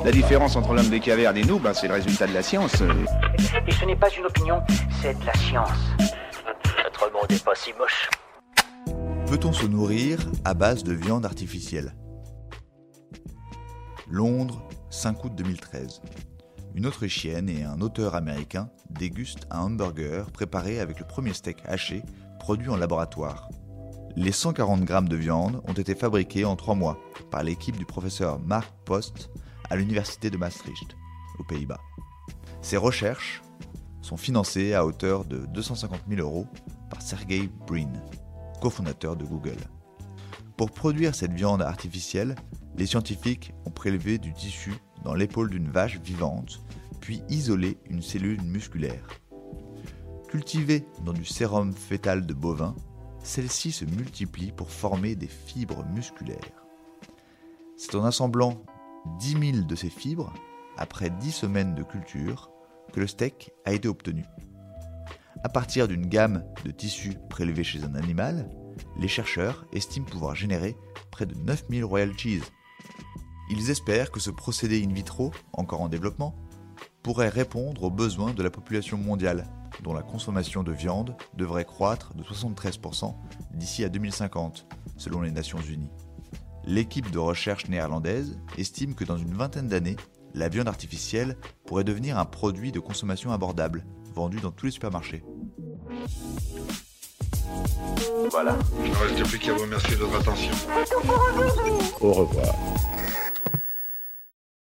La différence entre l'homme des cavernes et nous, c'est le résultat de la science. Et ce n'est pas une opinion, c'est de la science. Notre monde n'est pas si moche. Peut-on se nourrir à base de viande artificielle ? Londres, 5 août 2013. Une Autrichienne et un auteur américain dégustent un hamburger préparé avec le premier steak haché produit en laboratoire. Les 140 grammes de viande ont été fabriqués en 3 mois par l'équipe du professeur Mark Post à l'université de Maastricht, aux Pays-Bas. Ces recherches sont financées à hauteur de 250 000 € par Sergey Brin, cofondateur de Google. Pour produire cette viande artificielle, les scientifiques ont prélevé du tissu dans l'épaule d'une vache vivante, puis isolé une cellule musculaire. Cultivée dans du sérum fœtal de bovin, celle-ci se multiplie pour former des fibres musculaires. C'est en assemblant 10 000 de ces fibres, après 10 semaines de culture, que le steak a été obtenu. À partir d'une gamme de tissus prélevés chez un animal, les chercheurs estiment pouvoir générer près de 9000 Royal Cheese. Ils espèrent que ce procédé in vitro, encore en développement, pourrait répondre aux besoins de la population mondiale, dont la consommation de viande devrait croître de 73% d'ici à 2050, selon les Nations Unies. L'équipe de recherche néerlandaise estime que dans une vingtaine d'années, la viande artificielle pourrait devenir un produit de consommation abordable, vendu dans tous les supermarchés. Voilà. Il ne reste plus qu'à vous remercier de votre attention. Au revoir.